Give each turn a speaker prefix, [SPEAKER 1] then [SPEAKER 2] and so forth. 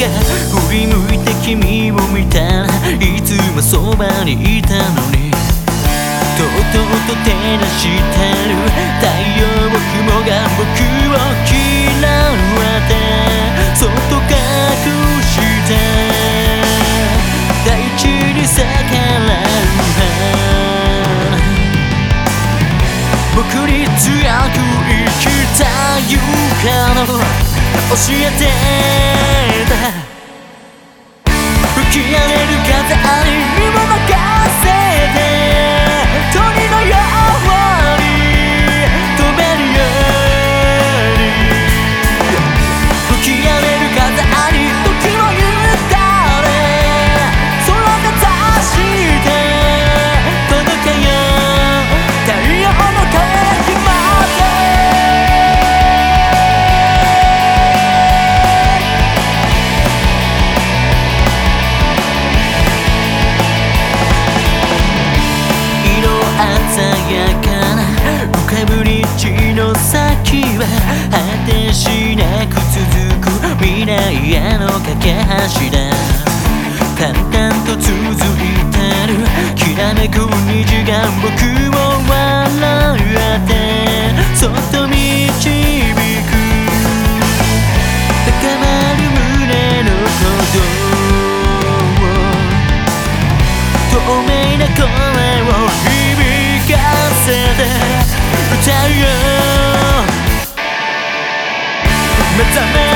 [SPEAKER 1] が振り向いて君を見たらいつもそばにいたのにとうとうと照らしてる太陽雲が僕を嫌わてそっと隠して大地に逆らう僕に強く生きたいから教えてた吹き荒れる風にも任せて鳥のように飛べるように吹き荒れる風に時をゆったれ空が出して届けよ太陽の輝きまで鮮やかな浮かぶ道の先は果てしなく続く未来への架け橋だ淡々と続いてるきらめく虹が僕を笑ってそっと導く高まる胸の鼓動透明な声を響かせて歌うよ目覚め